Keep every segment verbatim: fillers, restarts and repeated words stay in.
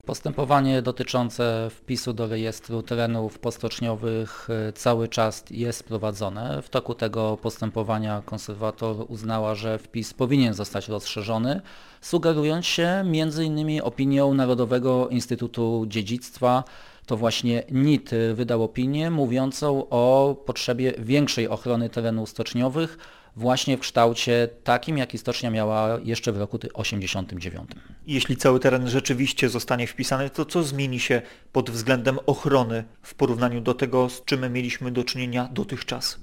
Postępowanie dotyczące wpisu do rejestru terenów postoczniowych cały czas jest prowadzone. W toku tego postępowania konserwator uznała, że wpis powinien zostać rozszerzony, sugerując się między innymi opinią Narodowego Instytutu Dziedzictwa. To właśnie N I T wydał opinię mówiącą o potrzebie większej ochrony terenów stoczniowych właśnie w kształcie takim, jaki stocznia miała jeszcze w roku osiemdziesiątym dziewiątym. Jeśli cały teren rzeczywiście zostanie wpisany, to co zmieni się pod względem ochrony w porównaniu do tego, z czym mieliśmy do czynienia dotychczas?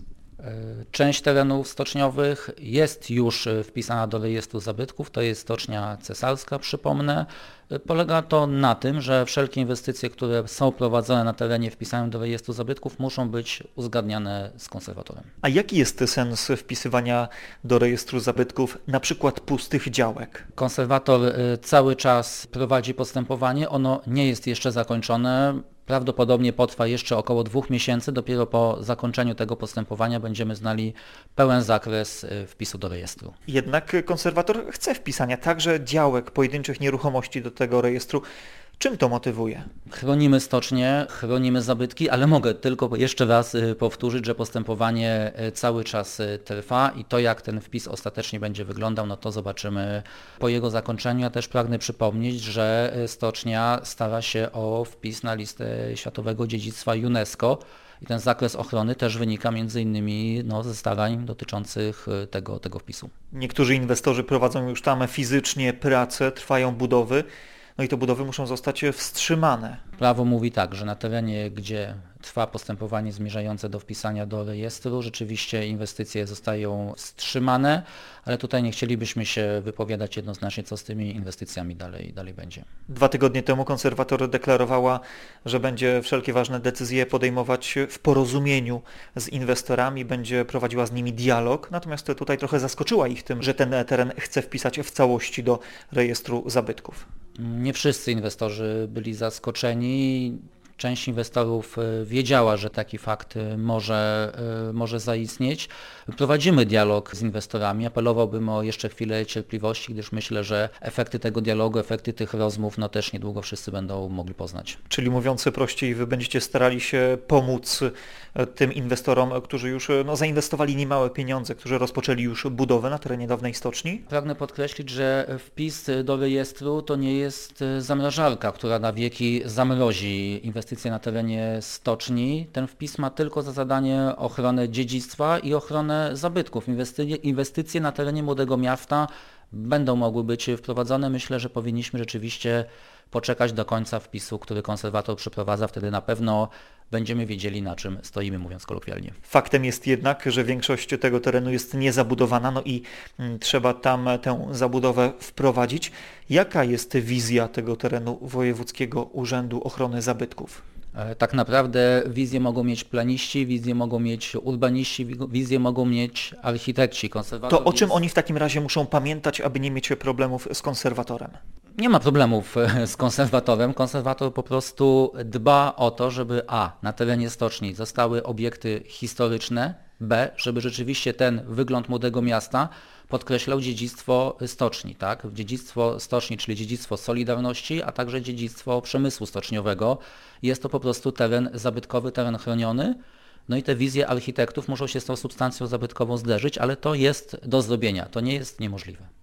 Część terenów stoczniowych jest już wpisana do rejestru zabytków, to jest stocznia cesarska, przypomnę. Polega to na tym, że wszelkie inwestycje, które są prowadzone na terenie wpisanym do rejestru zabytków, muszą być uzgadniane z konserwatorem. A jaki jest sens wpisywania do rejestru zabytków na przykład pustych działek? Konserwator cały czas prowadzi postępowanie, ono nie jest jeszcze zakończone. Prawdopodobnie potrwa jeszcze około dwóch miesięcy. Dopiero po zakończeniu tego postępowania będziemy znali pełen zakres wpisu do rejestru. Jednak konserwator chce wpisania także działek, pojedynczych nieruchomości do tego rejestru. Czym to motywuje? Chronimy stocznie, chronimy zabytki, ale mogę tylko jeszcze raz powtórzyć, że postępowanie cały czas trwa i to, jak ten wpis ostatecznie będzie wyglądał, no to zobaczymy po jego zakończeniu. Ja też pragnę przypomnieć, że stocznia stara się o wpis na listę Światowego Dziedzictwa UNESCO i ten zakres ochrony też wynika między innymi no, ze starań dotyczących tego, tego wpisu. Niektórzy inwestorzy prowadzą już tam fizycznie pracę, trwają budowy. No i te budowy muszą zostać wstrzymane. Prawo mówi tak, że na terenie, gdzie trwa postępowanie zmierzające do wpisania do rejestru, rzeczywiście inwestycje zostają wstrzymane, ale tutaj nie chcielibyśmy się wypowiadać jednoznacznie, co z tymi inwestycjami dalej, dalej będzie. Dwa tygodnie temu konserwator deklarowała, że będzie wszelkie ważne decyzje podejmować w porozumieniu z inwestorami, będzie prowadziła z nimi dialog, natomiast tutaj trochę zaskoczyła ich tym, że ten teren chce wpisać w całości do rejestru zabytków. Nie wszyscy inwestorzy byli zaskoczeni. Część inwestorów wiedziała, że taki fakt może, może zaistnieć. Prowadzimy dialog z inwestorami. Apelowałbym o jeszcze chwilę cierpliwości, gdyż myślę, że efekty tego dialogu, efekty tych rozmów no też niedługo wszyscy będą mogli poznać. Czyli mówiąc prościej, wy będziecie starali się pomóc tym inwestorom, którzy już no, zainwestowali niemałe pieniądze, którzy rozpoczęli już budowę na terenie dawnej stoczni? Pragnę podkreślić, że wpis do rejestru to nie jest zamrażarka, która na wieki zamrozi inwestycje na terenie stoczni. Ten wpis ma tylko za zadanie ochronę dziedzictwa i ochronę zabytków. Inwestycje, inwestycje na terenie Młodego Miasta będą mogły być wprowadzone. Myślę, że powinniśmy rzeczywiście poczekać do końca wpisu, który konserwator przeprowadza. Wtedy na pewno będziemy wiedzieli, na czym stoimy, mówiąc kolokwialnie. Faktem jest jednak, że większość tego terenu jest niezabudowana, no i trzeba tam tę zabudowę wprowadzić. Jaka jest wizja tego terenu Wojewódzkiego Urzędu Ochrony Zabytków? Tak naprawdę wizję mogą mieć planiści, wizję mogą mieć urbaniści, wizję mogą mieć architekci. Konserwator to o czym jest... oni w takim razie muszą pamiętać, aby nie mieć problemów z konserwatorem? Nie ma problemów z konserwatorem. Konserwator po prostu dba o to, żeby a. na terenie stoczni zostały obiekty historyczne, b. żeby rzeczywiście ten wygląd Młodego Miasta podkreślał dziedzictwo stoczni, tak? Dziedzictwo stoczni, czyli dziedzictwo Solidarności, a także dziedzictwo przemysłu stoczniowego. Jest to po prostu teren zabytkowy, teren chroniony. No i te wizje architektów muszą się z tą substancją zabytkową zderzyć, ale to jest do zrobienia, to nie jest niemożliwe.